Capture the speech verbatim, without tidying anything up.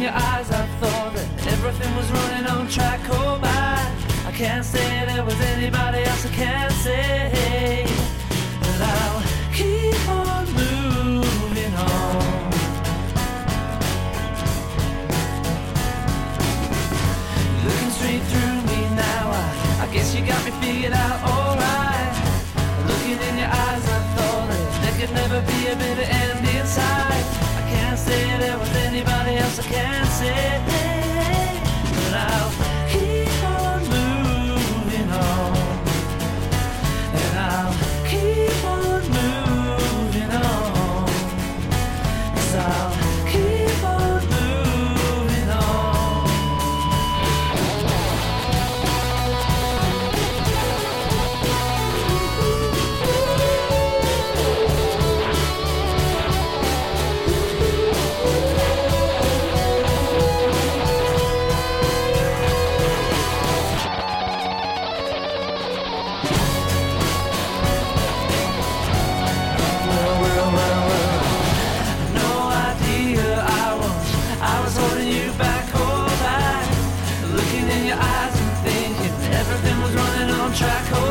your eyes, I thought that everything was running on track. Oh my, I can't say there was anybody else. I can't say that I'll keep on moving on. Looking straight through me now, I, I guess you got me figured out. Alright, looking in your eyes, I thought that there could never be a bitter end inside. I can't say there was anybody else. I can't say, but I'll keep on moving on, and I'll keep on moving on, 'cause I'll keep on moving on. Track.